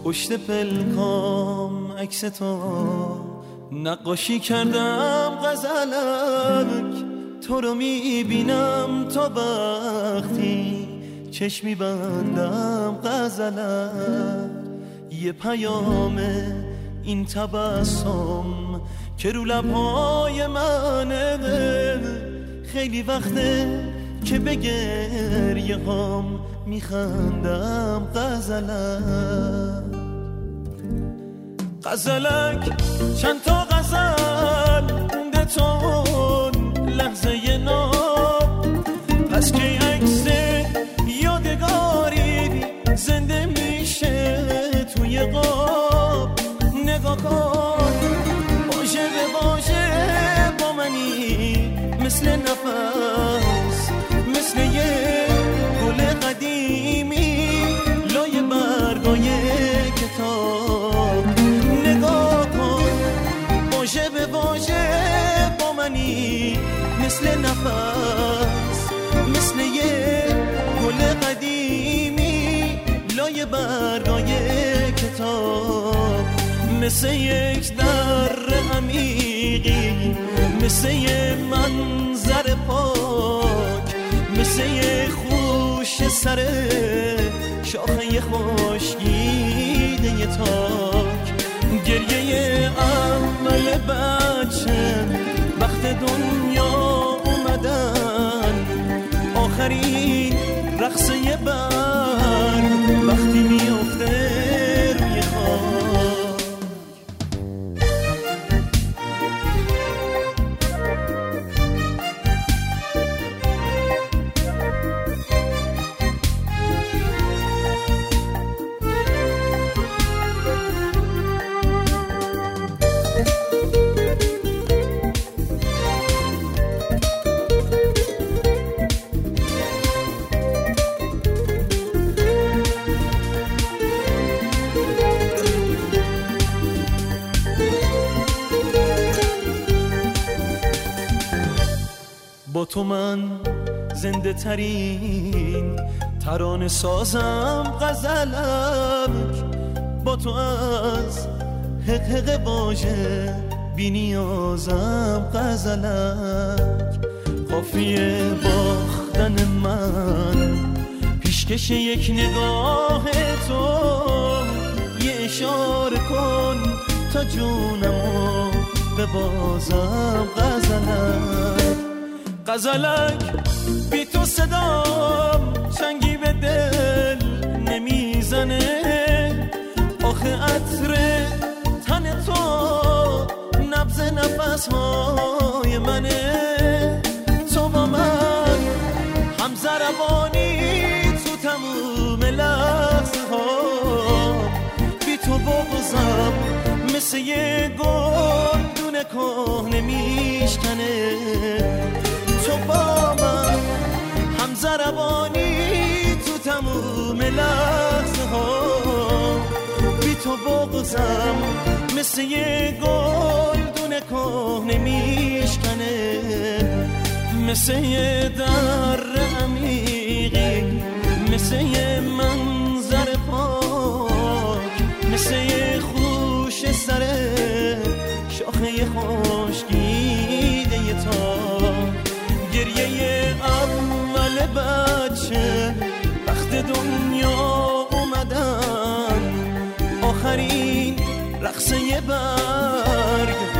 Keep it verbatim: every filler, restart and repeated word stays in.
پشت پلکام عکس تو نقاشی کردم غزلک، تو رو میبینم تا وقتی چشمی بندم غزلک. یه پیام این تبسم که رو لبهای منه، خیلی وقته که به گریه هام میخندم غزلک. غزلک چند تا غزل مونده تون لحظه ناب، پس که عکس یادگاری زنده میشه توی قاب. نگاه کن باشه به باشه با منی، مثل نفس مثل یه گل قدیمی لای برگای کتاب. نگاه کن باشه به باشه با منی، مثل نفس مثل یه گل قدیمی لای برگای کتاب. مثل یک در عمیقی، مثل یه منظر پاک، مثل یه خوش سر شاخه خشکیده یه تاک. گریه اول بچه وقت دنیا اومدن، آخرین رقصه برگ وقتی میافته روی خاک. با تو من زنده ترین ترانه سازم غزلک، با تو از حق حق واژه بی نیازم غزلک. قافیه باختن من پیشکش یک نگاه تو، یه اشاره کن تا جونمو ببازم غزلک. غزلک بی تو صدام چنگی به دل نمیزنه، آخه عطر تن تو نبض نفس های منه. تو با من هم ضربانی تو تموم لحظه ها، بی تو بغضم مثل یه گلدون کهنه میشکنه. تو با من هم ضربانی تو تموم لحظه ها، بی تو بغضم مثل یه گلدون کهنه میشکنه. مثل یه در عمیقی، مثل یه منظر پاک، مثل یه خوش سر شاخه خشکیده یه تاک. گریه اول بچه وقت دنیا اومدن، آخرین رقصه برگ